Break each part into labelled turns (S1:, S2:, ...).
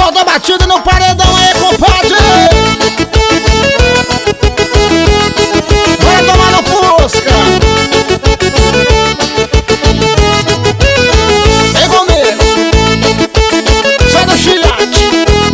S1: Solta a batida no paredão aí, compadre. Bora tomar no Fusca. Vem comigo. Sai do chilhate.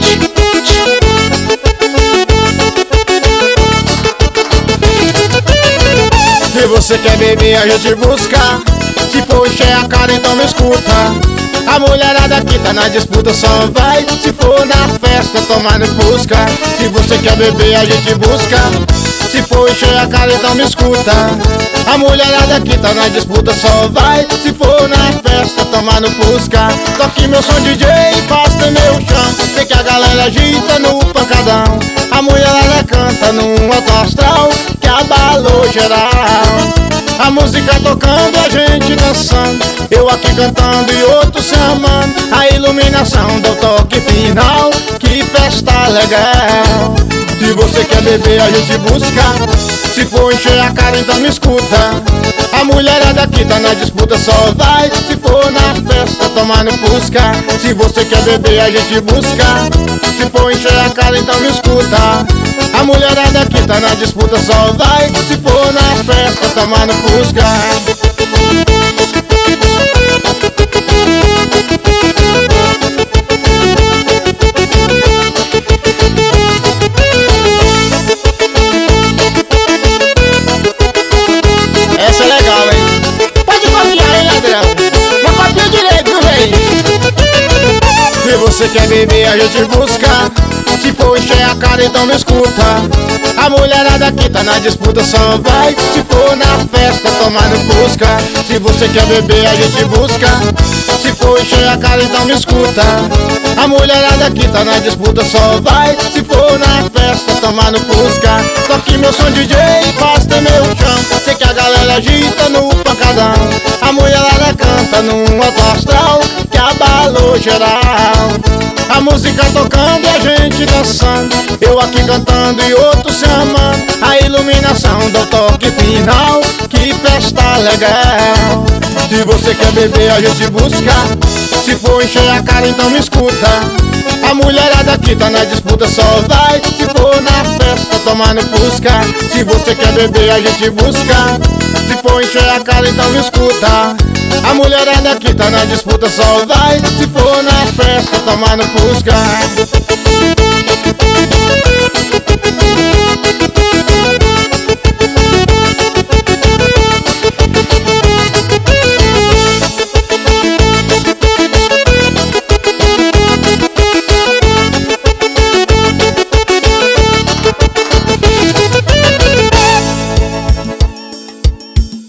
S1: Se você quer beber, a gente busca. Se for encher a cara, então me escuta. A mulherada aqui tá na disputa, só vai se for na festa, tomar no Fusca. Se você quer beber, a gente busca. Se for encher a cara, então me escuta. A mulherada aqui tá na disputa, só vai se for na festa, tomar no Fusca. Toque meu som DJ, faz meu chão. Sei que a galera agita no pancadão. A mulherada canta num alto astral que abalou geral. A música tocando, a gente dançando, eu aqui cantando e outros se amando. A iluminação do toque final, que festa legal. Se você quer beber, a gente busca. Se for encher a cara, então me escuta. A mulherada aqui tá na disputa, só vai se for na festa, tomar no Fusca. Se você quer beber, a gente busca. Se for encher a cara, então me escuta. A mulherada aqui tá na disputa, só vai se for na festa, tomar no Fusca. Essa é legal, hein? Pode copiar, hein, ladrão? Não copia direito, velho. Se você quer beber, a gente busca. Se for encher a cara, então me escuta. A mulherada aqui tá na disputa, só vai se for na festa, tomar no Fusca. Se você quer beber, a gente busca. Se for encher a cara, então me escuta. A mulherada aqui tá na disputa, só vai se for na festa, tomar no Fusca. Toque meu som DJ, faz meu chão. Sei que a galera agita no pancadão. A mulherada canta num alto astral que abalou geral. A música tocando e a gente dançando, eu aqui cantando e outros se amando. A iluminação do toque final, que festa legal. Se você quer beber, a gente busca. Se for encher a cara, então me escuta. A mulherada aqui tá na disputa, só vai se for na festa, tomar no Fusca. Se você quer beber, a gente busca. Se for encher a cara, então me escuta. A mulherada aqui tá na disputa, só vai se for na festa, tomar no Fusca.